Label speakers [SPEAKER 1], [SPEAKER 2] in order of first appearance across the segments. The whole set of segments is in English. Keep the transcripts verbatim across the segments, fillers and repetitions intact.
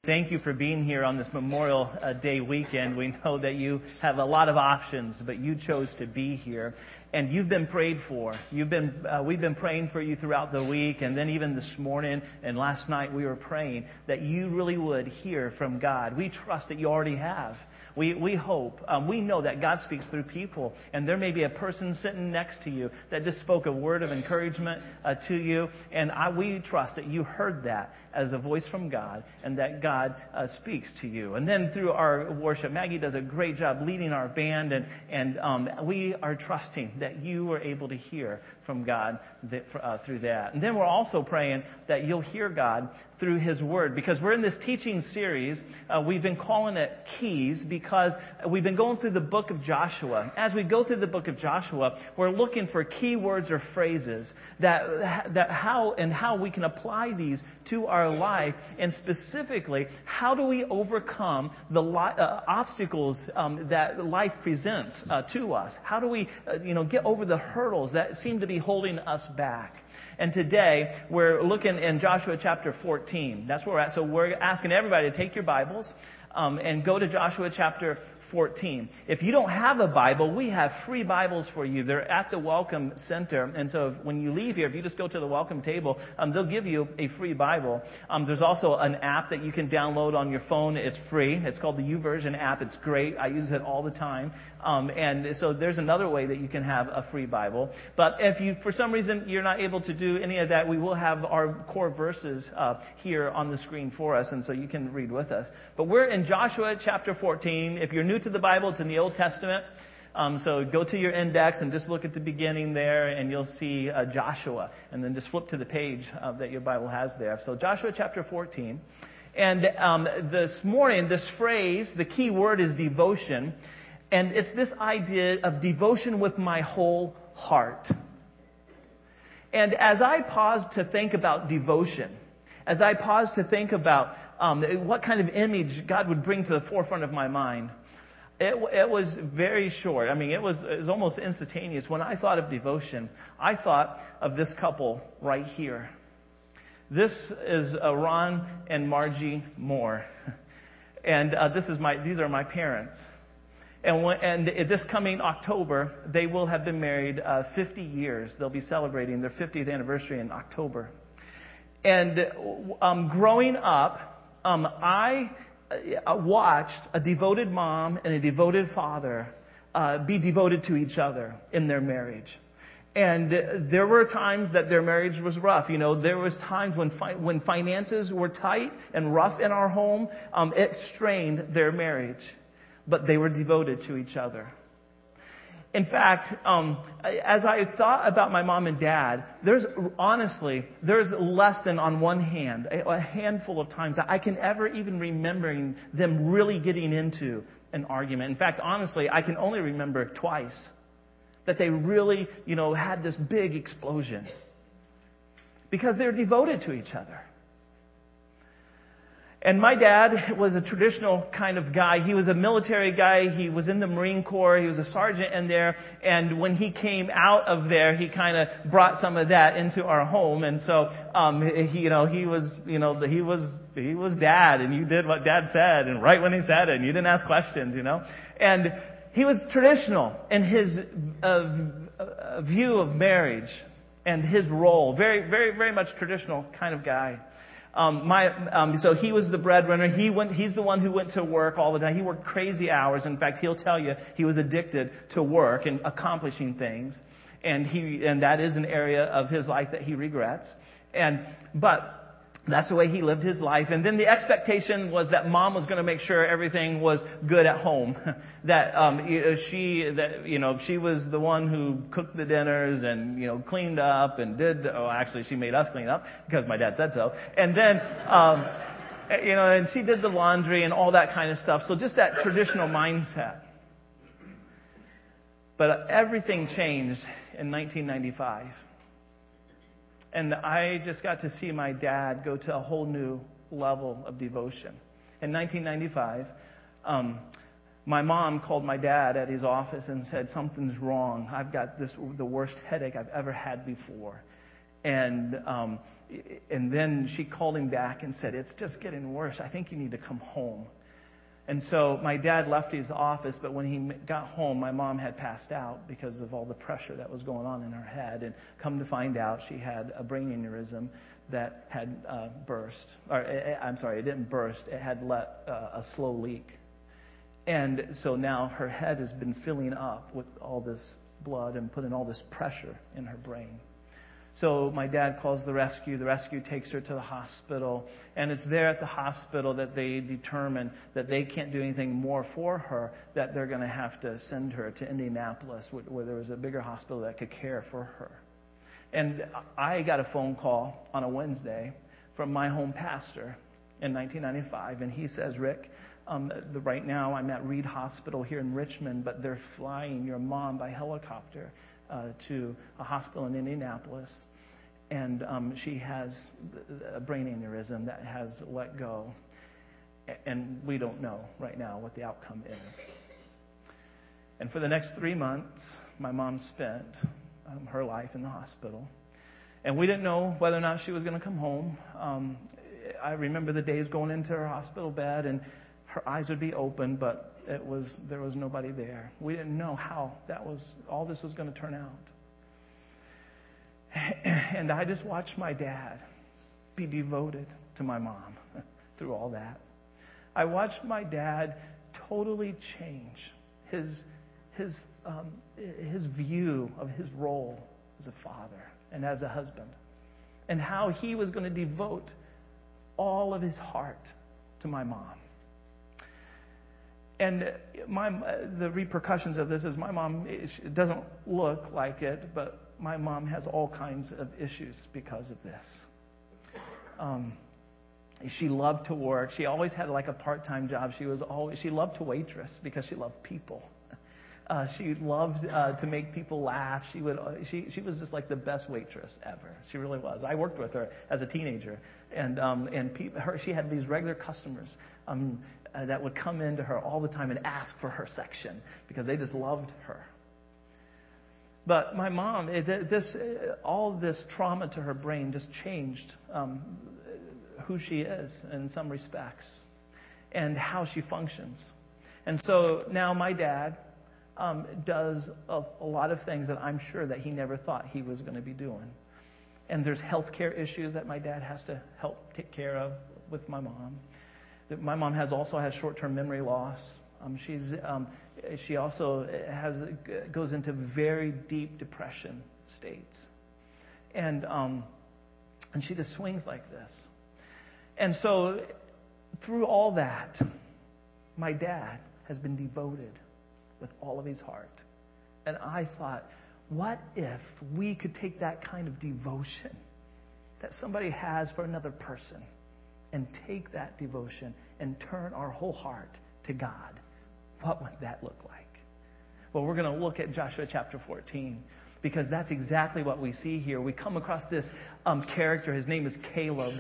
[SPEAKER 1] Thank you for being here on this Memorial uh, Day weekend. We know that you have a lot of options, but you chose to be here. And you've been prayed for. You've been, uh, we've been praying for you throughout the week, and then even this morning and last night we were praying that you really would hear from God. We trust that you already have. We we hope, um, we know that God speaks through people, and there may be a person sitting next to you that just spoke a word of encouragement uh, to you, and I, we trust that you heard that as a voice from God, and that God uh, speaks to you. And then through our worship, Maggie does a great job leading our band, and and um, we are trusting that you were able to hear from God that, uh, through that. And then we're also praying that you'll hear God through His Word, because we're in this teaching series. Uh, we've been calling it Keys because we've been going through the book of Joshua. As we go through the book of Joshua, we're looking for key words or phrases that that how and how we can apply these to our life, and specifically, how do we overcome the li- uh, obstacles um, that life presents uh, to us? How do we, uh, you know, get over the hurdles that seem to be holding us back? And today, we're looking in Joshua chapter fourteen. That's where we're at. So we're asking everybody to take your Bibles um, and go to Joshua chapter fourteen. If you don't have a Bible, we have free Bibles for you. They're at the Welcome Center. And so if, when you leave here, if you just go to the Welcome table, um, they'll give you a free Bible. Um, there's also an app that you can download on your phone. It's free. It's called the YouVersion app. It's great. I use it all the time. Um, and so there's another way that you can have a free Bible. But if you, for some reason, you're not able to do any of that, we will have our core verses uh, here on the screen for us, and so you can read with us. But we're in Joshua chapter fourteen. If you're new to the Bible, it's in the Old Testament. Um, so go to your index and just look at the beginning there, and you'll see uh, Joshua. And then just flip to the page uh, that your Bible has there. So Joshua chapter fourteen. And um, this morning, this phrase, the key word is devotion. And it's this idea of devotion with my whole heart. And as I paused to think about devotion, as I paused to think about um, what kind of image God would bring to the forefront of my mind, it, it was very short. I mean, it was, it was almost instantaneous. When I thought of devotion, I thought of this couple right here. This is uh, Ron and Margie Moore. And uh, this is my, these are my parents. And, when, and this coming October, they will have been married uh, fifty years. They'll be celebrating their fiftieth anniversary in October. And um, growing up, um, I uh, watched a devoted mom and a devoted father uh, be devoted to each other in their marriage. And there were times that their marriage was rough. You know, there was times when fi- when finances were tight and rough in our home. Um, it strained their marriage. But they were devoted to each other. In fact, um, as I thought about my mom and dad, there's honestly, there's less than on one hand, a, a handful of times that I can ever even remembering them really getting into an argument. In fact, honestly, I can only remember twice that they really, you know, had this big explosion. Because they're devoted to each other. And my dad was a traditional kind of guy. He was a military guy. He was in the Marine Corps. He was a sergeant in there. And when he came out of there, he kind of brought some of that into our home. And so, um, he, you know, he was, you know, he was, he was dad, and you did what dad said, and right when he said it, and you didn't ask questions, you know. And he was traditional in his uh, view of marriage and his role. Very, very, very much traditional kind of guy. Um, my, um, so he was the breadwinner. He went, he's the one who went to work all the time. He worked crazy hours. In fact, he'll tell you he was addicted to work and accomplishing things. And he, and that is an area of his life that he regrets. And, but that's the way he lived his life. And then the expectation was that mom was going to make sure everything was good at home. that um, she, that you know, she was the one who cooked the dinners and you know cleaned up and did. The, oh, actually, she made us clean up because my dad said so. And then, um, you know, and she did the laundry and all that kind of stuff. So just that traditional mindset. But everything changed in nineteen ninety-five. And I just got to see my dad go to a whole new level of devotion. In nineteen ninety-five, um, my mom called my dad at his office and said, something's wrong. I've got this the worst headache I've ever had before. And um, and then she called him back and said, "It's just getting worse. I think you need to come home." And so my dad left his office, but when he got home, my mom had passed out because of all the pressure that was going on in her head. And come to find out, she had a brain aneurysm that had uh, burst. Or I'm sorry, it didn't burst. It had let uh, a slow leak. And so now her head has been filling up with all this blood and putting all this pressure in her brain. So my dad calls the rescue. The rescue takes her to the hospital. And it's there at the hospital that they determine that they can't do anything more for her, that they're going to have to send her to Indianapolis, where there was a bigger hospital that could care for her. And I got a phone call on a Wednesday from my home pastor in nineteen ninety-five. And he says, "Rick, um, the, right now I'm at Reed Hospital here in Richmond, but they're flying your mom by helicopter uh, to a hospital in Indianapolis. And um, she has a brain aneurysm that has let go. And we don't know right now what the outcome is." And for the next three months, my mom spent um, her life in the hospital. And we didn't know whether or not she was going to come home. Um, I remember the days going into her hospital bed, and her eyes would be open, but it was there was nobody there. We didn't know how that was all this was going to turn out. And I just watched my dad be devoted to my mom through all that. I watched my dad totally change his his um, his view of his role as a father and as a husband, and how he was going to devote all of his heart to my mom. And my the repercussions of this is my mom, it doesn't look like it, but my mom has all kinds of issues because of this. Um, she loved to work. She always had like a part-time job. She was always she loved to waitress because she loved people. Uh, she loved uh, to make people laugh. She would. Uh, she she was just like the best waitress ever. She really was. I worked with her as a teenager, and um, and pe- her she had these regular customers um, uh, that would come into her all the time and ask for her section because they just loved her. But my mom, this all this trauma to her brain just changed um, who she is in some respects and how she functions. And so now my dad um, does a, a lot of things that I'm sure that he never thought he was going to be doing. And there's healthcare issues that my dad has to help take care of with my mom. My mom has also has short-term memory loss. Um, she's um, she also has goes into very deep depression states, and um, and she just swings like this. And so through all that, my dad has been devoted with all of his heart. And I thought, what if we could take that kind of devotion that somebody has for another person and take that devotion and turn our whole heart to God? What would that look like? Well, we're going to look at Joshua chapter fourteen because that's exactly what we see here. We come across this um, character. His name is Caleb.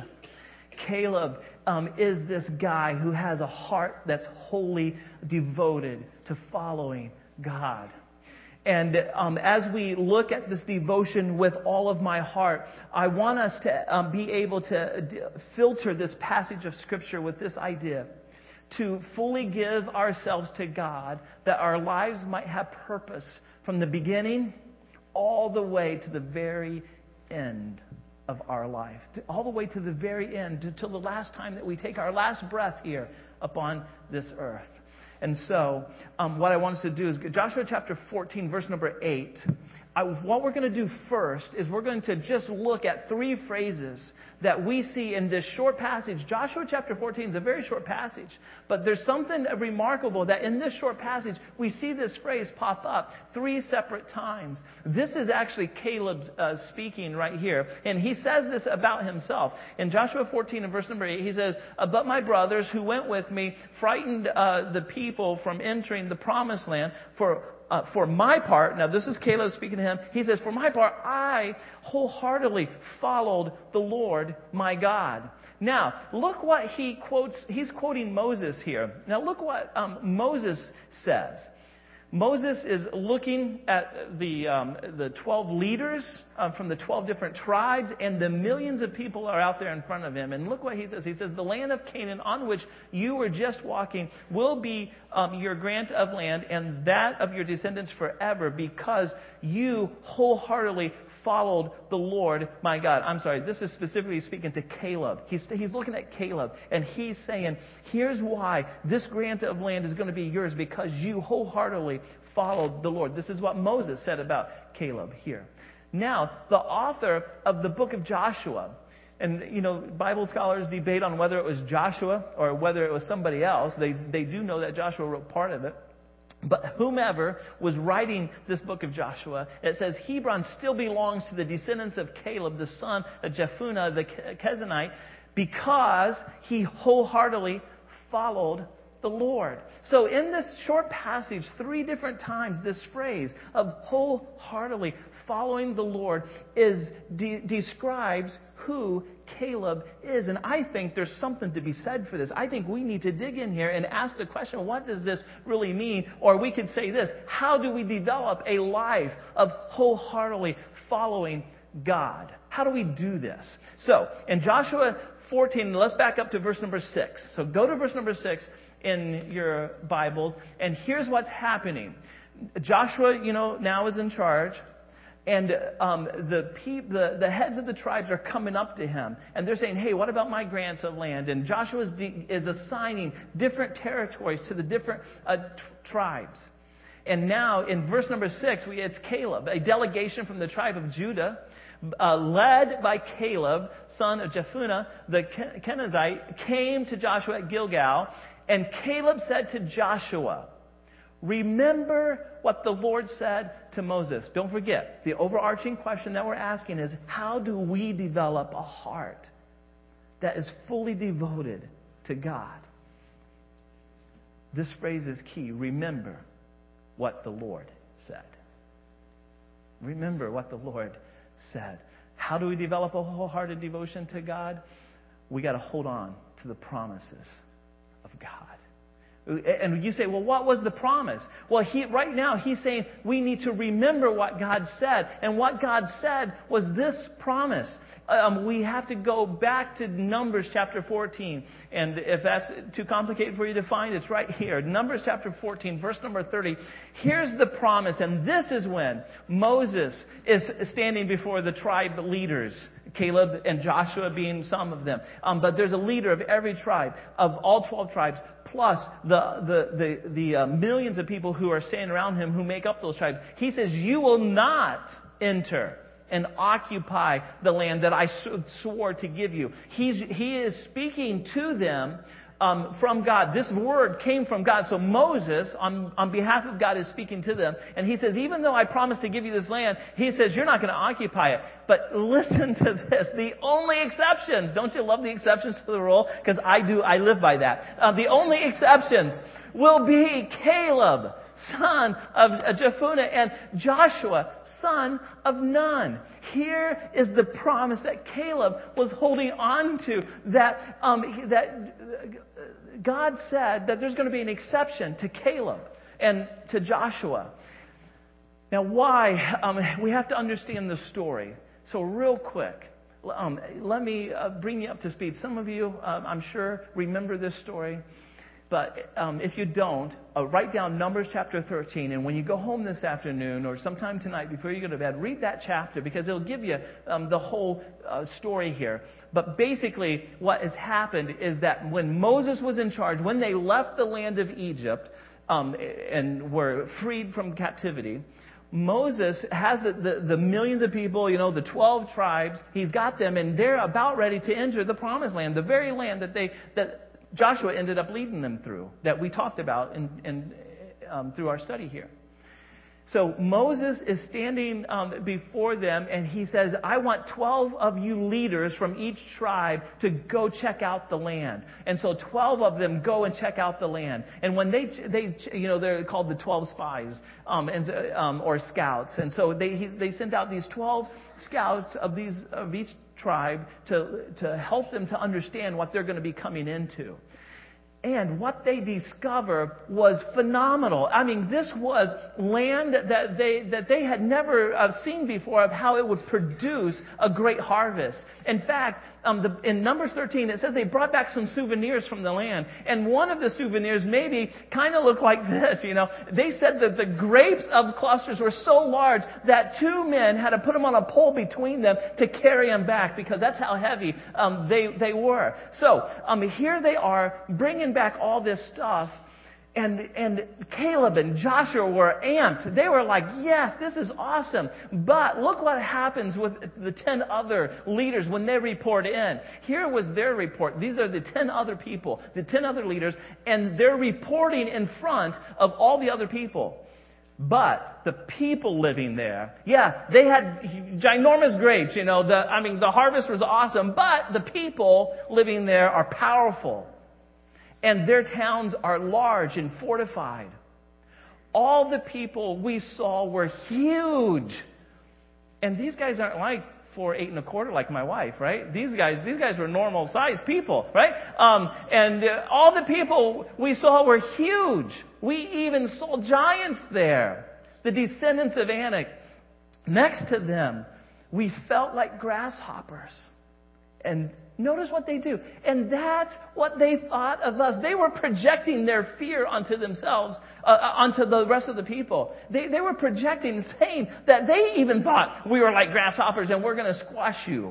[SPEAKER 1] Caleb um, is this guy who has a heart that's wholly devoted to following God. And um, as we look at this devotion with all of my heart, I want us to um, be able to d- filter this passage of Scripture with this idea. To fully give ourselves to God, that our lives might have purpose from the beginning all the way to the very end of our life. All the way to the very end, until the last time that we take our last breath here upon this earth. And so, um, what I want us to do is Joshua chapter fourteen, verse number eight. I, what we're going to do first is we're going to just look at three phrases that we see in this short passage. Joshua chapter fourteen is a very short passage, but there's something remarkable that in this short passage we see this phrase pop up three separate times. This is actually Caleb uh, speaking right here, and he says this about himself. In Joshua fourteen and verse number eight, he says, "But my brothers who went with me frightened uh, the people from entering the promised land. For Uh, for my part," now this is Caleb speaking to him, he says, "For my part, I wholeheartedly followed the Lord my God." Now, look what he quotes. He's quoting Moses here. Now, look what um, Moses says. Moses is looking at the um, the twelve leaders uh, from the twelve different tribes, and the millions of people are out there in front of him. And look what he says. He says, the land of Canaan on which you were just walking will be um, your grant of land, and that of your descendants forever, because you wholeheartedly followed the Lord my God. I'm sorry, this is specifically speaking to Caleb. He's, he's looking at Caleb, and he's saying, here's why this grant of land is going to be yours, because you wholeheartedly followed the Lord. This is what Moses said about Caleb here. Now, the author of the book of Joshua, and, you know, Bible scholars debate on whether it was Joshua or whether it was somebody else. They, they do know that Joshua wrote part of it. But whomever was writing this book of Joshua, it says Hebron still belongs to the descendants of Caleb, the son of Jephunneh the Kenizzite, because he wholeheartedly followed the Lord. So in this short passage, three different times, this phrase of wholeheartedly following the Lord is de- describes who Caleb is. And I think there's something to be said for this. I think we need to dig in here and ask the question, what does this really mean? Or we could say this, how do we develop a life of wholeheartedly following God? How do we do this? So, in Joshua fourteen, let's back up to verse number six. So go to verse number six in your Bibles, and here's what's happening. Joshua, you know, now is in charge. And um, the, pe- the the heads of the tribes are coming up to him, and they're saying, "Hey, what about my grants of land?" And Joshua is, de- is assigning different territories to the different uh, t- tribes. And now, in verse number six, we, it's Caleb, a delegation from the tribe of Judah, uh, led by Caleb, son of Jephunneh the Kenizzite, came to Joshua at Gilgal, and Caleb said to Joshua, "Remember what the Lord said to Moses." Don't forget, the overarching question that we're asking is, how do we develop a heart that is fully devoted to God? This phrase is key. Remember what the Lord said. Remember what the Lord said. How do we develop a wholehearted devotion to God? We got to hold on to the promises of God. And you say, well, what was the promise? Well, he, right now he's saying we need to remember what God said. And what God said was this promise. Um, we have to go back to Numbers chapter fourteen. And if that's too complicated for you to find, it's right here. Numbers chapter fourteen, verse number thirty. Here's the promise. And this is when Moses is standing before the tribe leaders. Caleb and Joshua being some of them. Um, but there's a leader of every tribe, of all twelve tribes, plus the the the, the uh, millions of people who are standing around him who make up those tribes. He says, "You will not enter and occupy the land that I swore to give you." He's, he is speaking to them um, from God. This word came from God. So Moses, on, on behalf of God, is speaking to them. And he says, even though I promised to give you this land, he says, you're not going to occupy it. But listen to this. The only exceptions, don't you love the exceptions to the rule? Because I do, I live by that. Uh, the only exceptions will be Caleb, son of Jephunneh, and Joshua, son of Nun. Here is the promise that Caleb was holding on to, that um, that God said that there's going to be an exception to Caleb and to Joshua. Now, why? Um, we have to understand the story. So real quick, um, let me uh, bring you up to speed. Some of you, uh, I'm sure, remember this story. But um, if you don't, uh, write down Numbers chapter thirteen. And when you go home this afternoon or sometime tonight before you go to bed, read that chapter because it'll give you um, the whole uh, story here. But basically what has happened is that when Moses was in charge, when they left the land of Egypt um, and were freed from captivity, Moses has the, the, the millions of people, you know, the twelve tribes. He's got them, and they're about ready to enter the promised land, the very land that they that Joshua ended up leading them through, that we talked about in, in, um, through our study here. So Moses is standing um, before them, and he says, I want twelve of you leaders from each tribe to go check out the land. And so twelve of them go and check out the land. And when they, they you know, they're called the twelve spies um, and, um, or scouts. And so they he, they sent out these twelve scouts of these of each tribe to to help them to understand what they're going to be coming into. And what they discovered was phenomenal. I mean, this was land that they that they had never uh, seen before of how it would produce a great harvest. In fact, um, the, in Numbers thirteen, it says they brought back some souvenirs from the land. And one of the souvenirs maybe kind of looked like this, you know. They said that the grapes of clusters were so large that two men had to put them on a pole between them to carry them back because that's how heavy um, they, they were. So um, here they are bringing back all this stuff, and and Caleb and Joshua were amped. They were like, yes, this is awesome. But look what happens with the ten other leaders when they report in. Here was their report. These are the ten other people, the ten other leaders, and they're reporting in front of all the other people. But the people living there, yes, they had ginormous grapes, you know, the, I mean, the harvest was awesome, but the people living there are powerful. And their towns are large and fortified. All the people we saw were huge. And these guys aren't like four, eight and a quarter like my wife, right? These guys, these guys were normal sized people, right? Um, and uh, all the people we saw were huge. We even saw giants there, the descendants of Anak. Next to them, we felt like grasshoppers. And notice what they do. And that's what they thought of us. They were projecting their fear onto themselves, uh, onto the rest of the people. They, they were projecting, saying that they even thought we were like grasshoppers and we're going to squash you.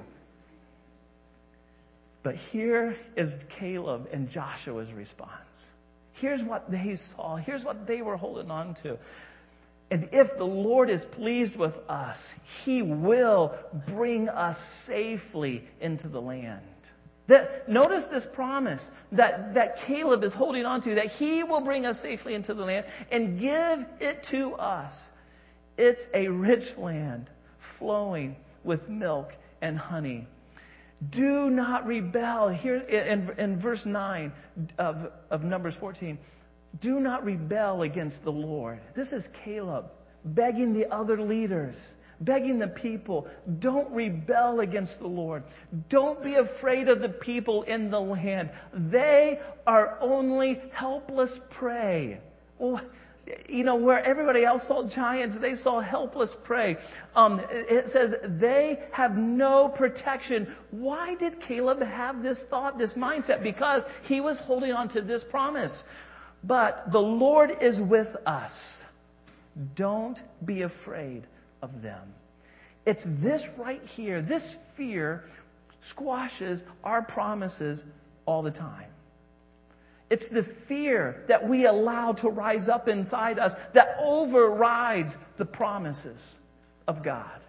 [SPEAKER 1] But here is Caleb and Joshua's response. Here's what they saw. Here's what they were holding on to. And if the Lord is pleased with us, He will bring us safely into the land. That, notice this promise that, that Caleb is holding on to, that He will bring us safely into the land and give it to us. It's a rich land flowing with milk and honey. Do not rebel. Here in, in verse nine of, of Numbers fourteen. Do not rebel against the Lord. This is Caleb begging the other leaders, begging the people, don't rebel against the Lord. Don't be afraid of the people in the land. They are only helpless prey. Well, you know, where everybody else saw giants, they saw helpless prey. Um, it says they have no protection. Why did Caleb have this thought, this mindset? Because he was holding on to this promise. But the Lord is with us. Don't be afraid of them. It's this right here, this fear squashes our promises all the time. It's the fear that we allow to rise up inside us that overrides the promises of God.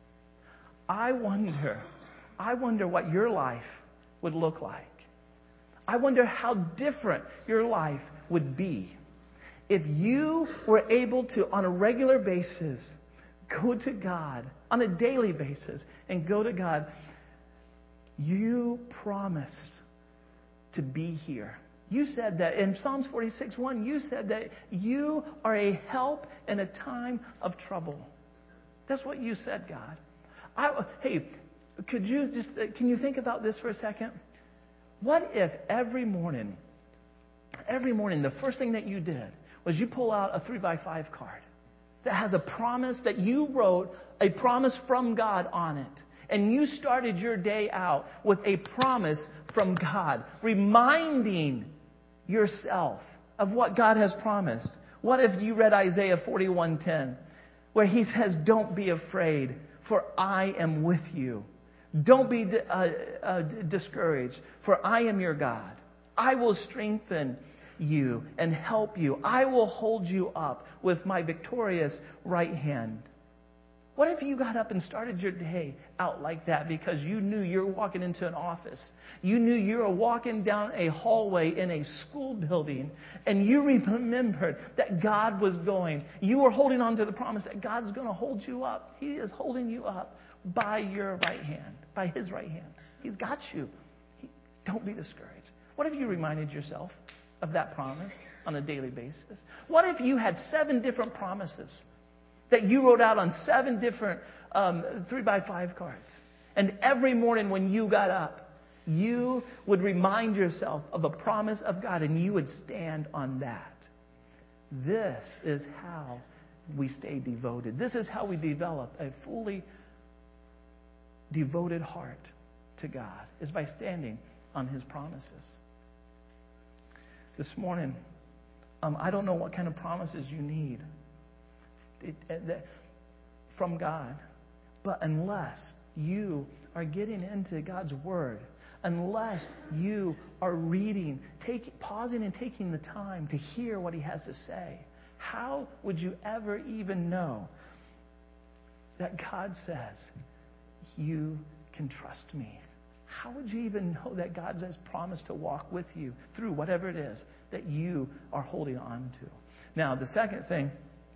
[SPEAKER 1] I wonder, I wonder what your life would look like. I wonder how different your life would be if you were able to, on a regular basis, go to God, on a daily basis, and go to God. You promised to be here. You said that in Psalms forty-six one, you said that you are a help in a time of trouble. That's what you said, God. I, hey, could you just, can you think about this for a second? What if every morning, every morning, the first thing that you did was you pull out a three by five card that has a promise that you wrote, a promise from God on it. And you started your day out with a promise from God, reminding yourself of what God has promised. What if you read Isaiah forty-one ten, where He says, don't be afraid, for I am with you. Don't be uh, uh, discouraged, for I am your God. I will strengthen you and help you. I will hold you up with my victorious right hand. What if you got up and started your day out like that because you knew you were walking into an office? You knew you were walking down a hallway in a school building, and you remembered that God was going. You were holding on to the promise that God's going to hold you up. He is holding you up by your right hand, by His right hand. He's got you. He, don't be discouraged. What if you reminded yourself of that promise on a daily basis? What if you had seven different promises that you wrote out on seven different um, three by five cards? And every morning when you got up, you would remind yourself of a promise of God and you would stand on that. This is how we stay devoted. This is how we develop a fully devoted heart to God, is by standing on His promises. This morning, um, I don't know what kind of promises you need it, it, from God, but unless you are getting into God's Word, unless you are reading, take, pausing and taking the time to hear what He has to say, how would you ever even know that God says, you can trust me? How would you even know that God has promised to walk with you through whatever it is that you are holding on to? Now, the second thing,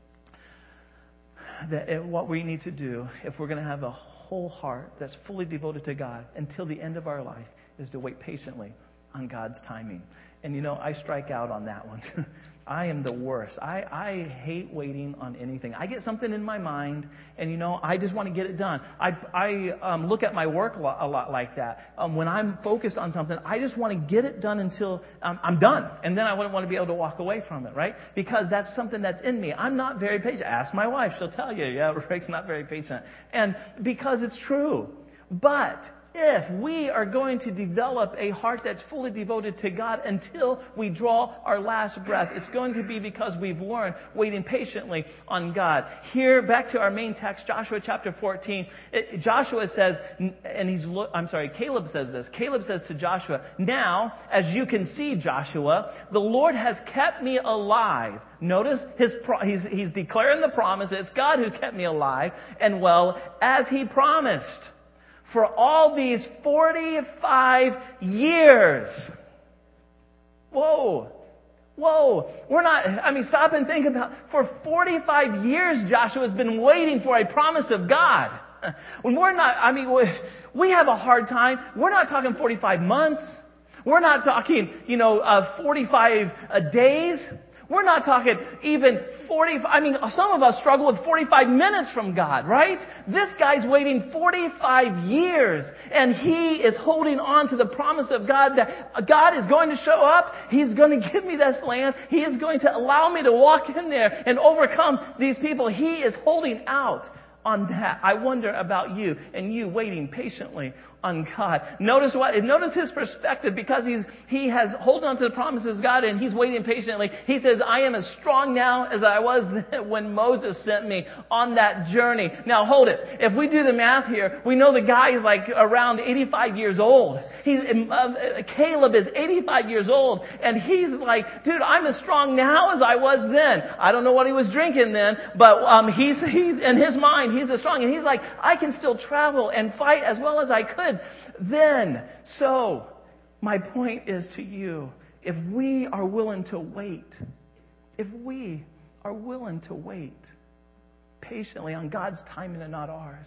[SPEAKER 1] that what we need to do if we're going to have a whole heart that's fully devoted to God until the end of our life is to wait patiently on God's timing. And you know, I strike out on that one. I am the worst. I, I hate waiting on anything. I get something in my mind, and you know, I just want to get it done. I, I um, look at my work a lot, a lot like that. Um, when I'm focused on something, I just want to get it done until um, I'm done, and then I wouldn't want to be able to walk away from it, right? Because that's something that's in me. I'm not very patient. Ask my wife; she'll tell you, yeah, Rick's not very patient, and because it's true. But if we are going to develop a heart that's fully devoted to God until we draw our last breath, it's going to be because we've learned waiting patiently on God. Here, back to our main text, Joshua chapter fourteen. It, Joshua says, and he's, I'm sorry, Caleb says this. Caleb says to Joshua, "Now, as you can see, Joshua, the Lord has kept me alive." Notice his he's, he's declaring the promise. It's God who kept me alive and well, as He promised, for all these forty-five years. Whoa. Whoa. We're not, I mean, stop and think about, for forty-five years, Joshua has been waiting for a promise of God. When we're not, I mean, we have a hard time. We're not talking forty-five months. We're not talking, you know, uh, forty-five uh, days. We're not talking even forty, I mean, some of us struggle with forty-five minutes from God, right? This guy's waiting forty-five years, and he is holding on to the promise of God that God is going to show up. He's going to give me this land. He is going to allow me to walk in there and overcome these people. He is holding out on that. I wonder about you and you waiting patiently on God. Notice what, notice his perspective, because he's, he has holding on to the promises of God and he's waiting patiently. He says, "I am as strong now as I was when Moses sent me on that journey." Now hold it. If we do the math here, we know the guy is like around eighty-five years old. He's, uh, Caleb is eighty-five years old, and he's like, "Dude, I'm as strong now as I was then." I don't know what he was drinking then, but um, he's he in his mind, he's as strong, and he's like, "I can still travel and fight as well as I could then." So, my point is to you, if we are willing to wait, if we are willing to wait patiently on God's timing and not ours.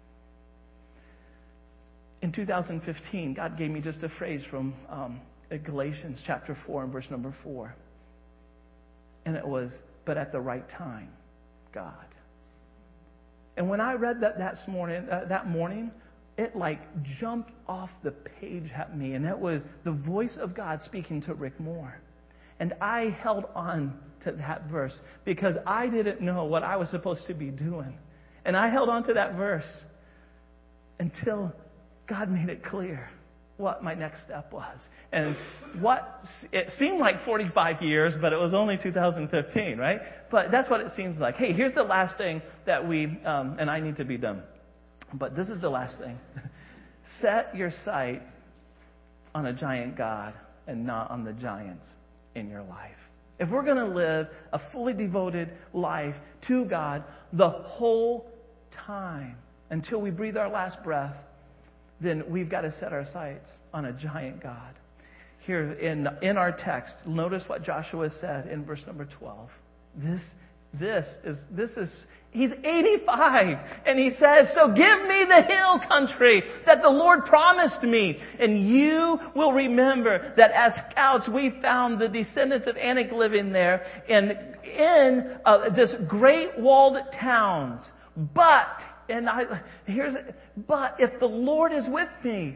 [SPEAKER 1] In two thousand fifteen, God gave me just a phrase from um, Galatians chapter four and verse number four. And it was, "But at the right time, God." And when I read that that morning, uh, that morning, it like jumped off the page at me. And that was the voice of God speaking to Rick Moore. And I held on to that verse because I didn't know what I was supposed to be doing. And I held on to that verse until God made it clear what my next step was. And what it seemed like forty-five years, but it was only two thousand fifteen, right? But that's what it seems like. Hey, here's the last thing that we, um, and I need to be done. But this is the last thing. Set your sight on a giant God and not on the giants in your life. If we're going to live a fully devoted life to God the whole time until we breathe our last breath, then we've got to set our sights on a giant God. Here in, in our text, notice what Joshua said in verse number twelve. This, this is, this is, he's eighty-five, and he says, "So give me the hill country that the Lord promised me, and you will remember that as scouts we found the descendants of Anak living there, and in uh, this great walled towns. But," and I, here's, "but if the Lord is with me,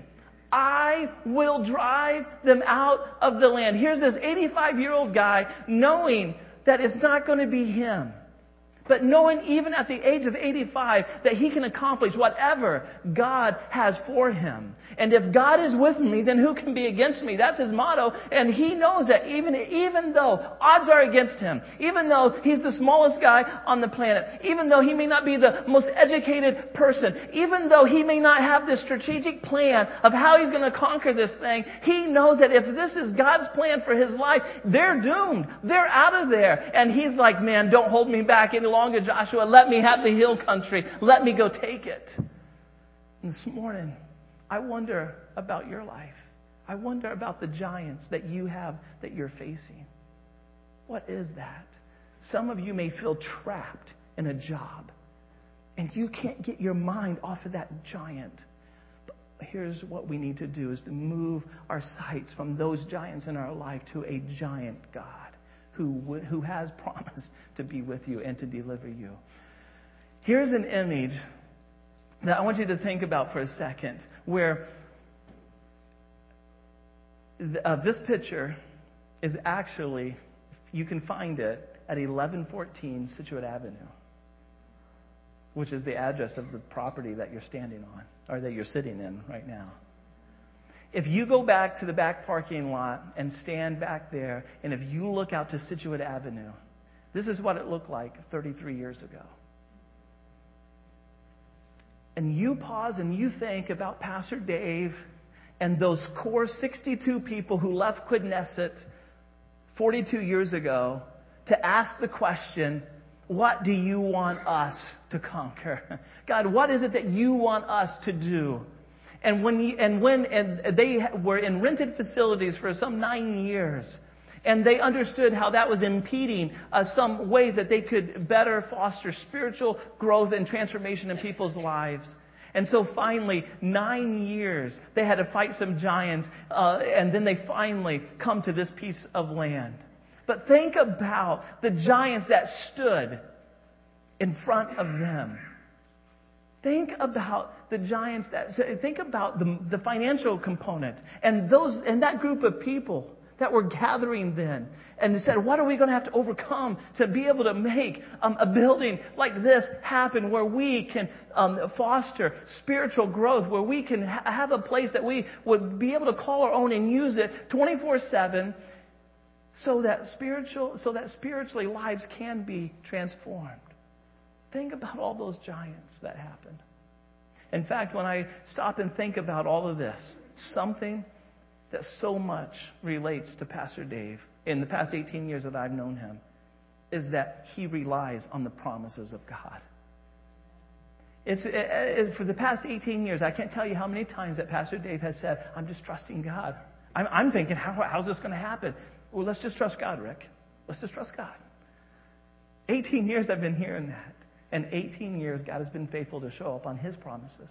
[SPEAKER 1] I will drive them out of the land. Here's this eighty-five-year-old guy knowing that it's not going to be him. But knowing even at the age of eighty-five that he can accomplish whatever God has for him. And if God is with me, then who can be against me? That's his motto. And he knows that even, even though odds are against him, even though he's the smallest guy on the planet, even though he may not be the most educated person, even though he may not have this strategic plan of how he's going to conquer this thing, he knows that if this is God's plan for his life, they're doomed. They're out of there. And he's like, man, don't hold me back any longer. Longer, Joshua, let me have the hill country. Let me go take it. And this morning, I wonder about your life. I wonder about the giants that you have that you're facing. What is that? Some of you may feel trapped in a job, and you can't get your mind off of that giant. But here's what we need to do is to move our sights from those giants in our life to a giant God. Who, who has promised to be with you and to deliver you. Here's an image that I want you to think about for a second, where uh, this picture is actually, you can find it at eleven fourteen Scituate Avenue, which is the address of the property that you're standing on, or that you're sitting in right now. If you go back to the back parking lot and stand back there, and if you look out to Scituate Avenue, this is what it looked like thirty-three years ago. And you pause and you think about Pastor Dave and those core sixty-two people who left Quidnesset forty-two years ago to ask the question, what do you want us to conquer? God, what is it that you want us to do? And when you, and when and they were in rented facilities for some nine years, and they understood how that was impeding uh, some ways that they could better foster spiritual growth and transformation in people's lives. And so finally, nine years, they had to fight some giants, uh, and then they finally come to this piece of land. But think about the giants that stood in front of them. Think about the giants that, think about the, the financial component and those, and that group of people that were gathering then and said, what are we going to have to overcome to be able to make um, a building like this happen where we can um, foster spiritual growth, where we can ha- have a place that we would be able to call our own and use it twenty-four seven so that spiritual, so that spiritually lives can be transformed. Think about all those giants that happened. In fact, when I stop and think about all of this, something that so much relates to Pastor Dave in the past eighteen years that I've known him is that he relies on the promises of God. It's, it, it, for the past eighteen years, I can't tell you how many times that Pastor Dave has said, I'm just trusting God. I'm, I'm thinking, how, how's this going to happen? Well, let's just trust God, Rick. Let's just trust God. eighteen years I've been hearing that. And eighteen years, God has been faithful to show up on His promises.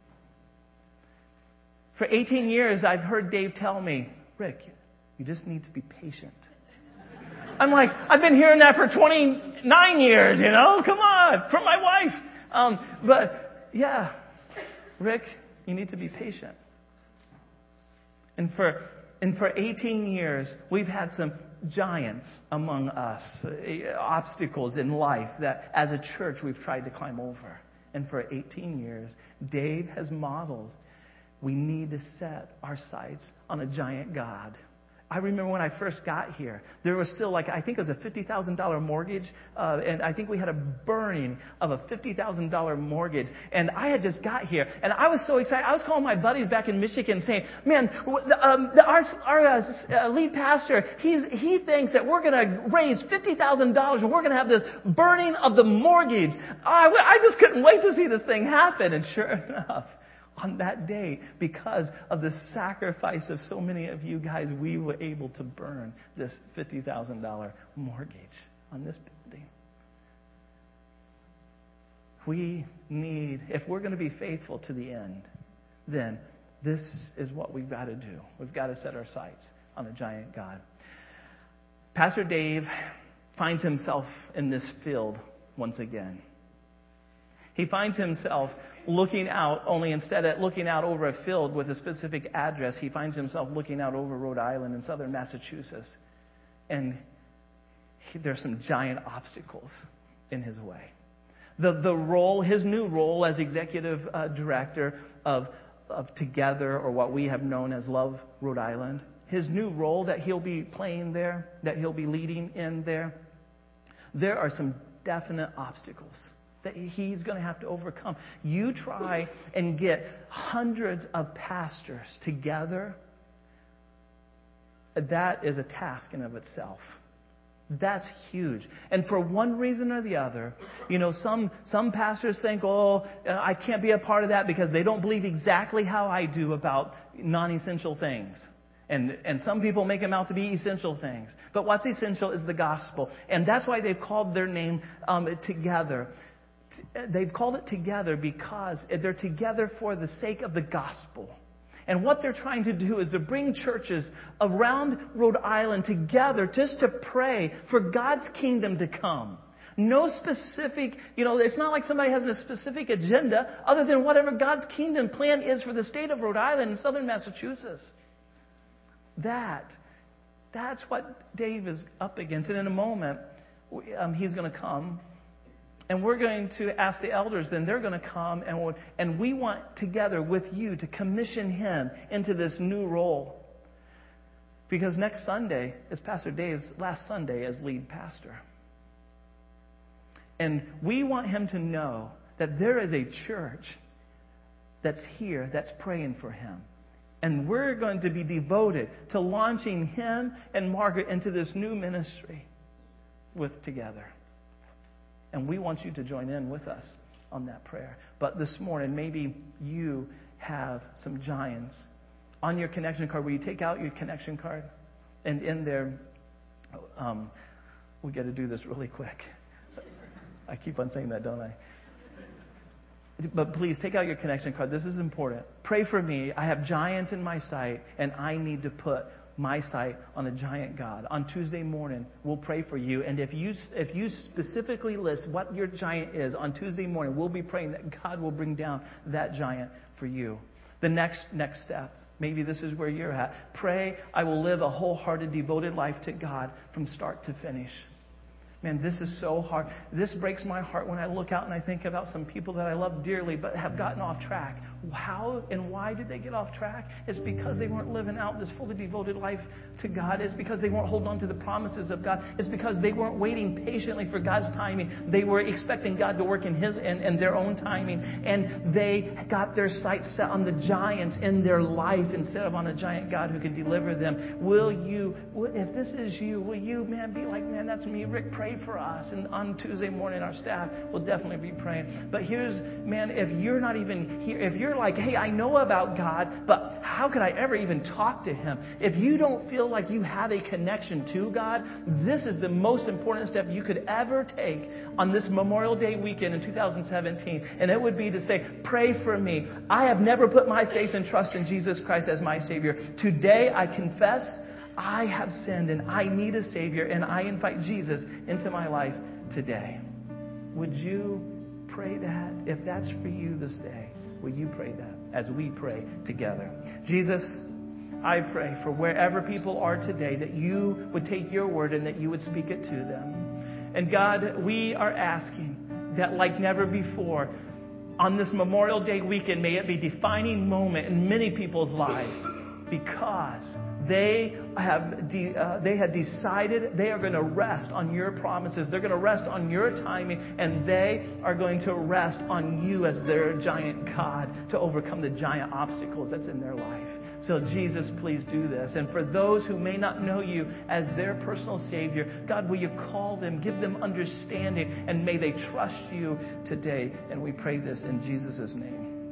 [SPEAKER 1] For eighteen years, I've heard Dave tell me, Rick, you just need to be patient. I'm like, I've been hearing that for twenty-nine years, you know? Come on, from my wife. Um, but, yeah, Rick, you need to be patient. And for and for eighteen years, we've had some giants among us, uh, obstacles in life that as a church we've tried to climb over. And for eighteen years, Dave has modeled, we need to set our sights on a giant God. I remember when I first got here, there was still like, I think it was a fifty thousand dollars mortgage, uh, and I think we had a burning of a fifty thousand dollars mortgage, and I had just got here, and I was so excited. I was calling my buddies back in Michigan saying, man, um, the, our, our uh, lead pastor, he's, he thinks that we're going to raise fifty thousand dollars, and we're going to have this burning of the mortgage. I, I just couldn't wait to see this thing happen, and sure enough, on that day, because of the sacrifice of so many of you guys, we were able to burn this fifty thousand dollars mortgage on this building. We need, if we're going to be faithful to the end, then this is what we've got to do. We've got to set our sights on a giant God. Pastor Dave finds himself in this field once again. He finds himself looking out, only instead of looking out over a field with a specific address, he finds himself looking out over Rhode Island and southern Massachusetts. And he, there's some giant obstacles in his way. The the role, his new role as executive uh, director of, of Together, or what we have known as Love Rhode Island, his new role that he'll be playing there, that he'll be leading in there, there are some definite obstacles that he's going to have to overcome. You try and get hundreds of pastors together, that is a task in of itself. That's huge. And for one reason or the other, you know, some some pastors think, oh, I can't be a part of that because they don't believe exactly how I do about non-essential things. And and some people make them out to be essential things. But what's essential is the gospel. And that's why they've called their name um, Together. They've called it Together because they're together for the sake of the gospel. And what they're trying to do is to bring churches around Rhode Island together just to pray for God's kingdom to come. No specific, you know, it's not like somebody has a specific agenda other than whatever God's kingdom plan is for the state of Rhode Island and southern Massachusetts. That, that's what Dave is up against. And in a moment, um, he's going to come. And we're going to ask the elders, then they're going to come, and we'll, and we want together with you to commission him into this new role. Because next Sunday is Pastor Dave's last Sunday as lead pastor. And we want him to know that there is a church that's here that's praying for him. And we're going to be devoted to launching him and Margaret into this new ministry with Together. And we want you to join in with us on that prayer. But this morning, maybe you have some giants. On your connection card, will you take out your connection card? And in there, um, we got to do this really quick. I keep on saying that, don't I? But please, take out your connection card. This is important. Pray for me. I have giants in my sight, and I need to put my sight on a giant God. On Tuesday morning, we'll pray for you. And if you if you specifically list what your giant is on Tuesday morning, we'll be praying that God will bring down that giant for you. The next next step, maybe this is where you're at. Pray, I will live a wholehearted, devoted life to God from start to finish. Man, this is so hard. This breaks my heart when I look out and I think about some people that I love dearly but have gotten off track. How and why did they get off track? It's because they weren't living out this fully devoted life to God. It's because they weren't holding on to the promises of God. It's because they weren't waiting patiently for God's timing. They were expecting God to work in His and, and their own timing. And they got their sights set on the giants in their life instead of on a giant God who can deliver them. Will you, if this is you, will you, man, be like, man, that's me. Rick, pray for us. And on Tuesday morning, our staff will definitely be praying. But here's, man, if you're not even here, if you're like, hey, I know about God, but how could I ever even talk to Him? If you don't feel like you have a connection to God, this is the most important step you could ever take on this Memorial Day weekend in two thousand seventeen. And it would be to say, pray for me. I have never put my faith and trust in Jesus Christ as my Savior. Today, I confess I have sinned and I need a Savior, and I invite Jesus into my life today. Would you pray that? If that's for you this day, will you pray that as we pray together? Jesus, I pray for wherever people are today that you would take your word and that you would speak it to them. And God, we are asking that like never before, on this Memorial Day weekend, may it be a defining moment in many people's lives, because they have de- uh, they have decided they are going to rest on your promises. They're going to rest on your timing, and they are going to rest on you as their giant God to overcome the giant obstacles that's in their life. So Jesus, please do this. And for those who may not know you as their personal Savior, God, will you call them, give them understanding, and may they trust you today. And we pray this in Jesus' name.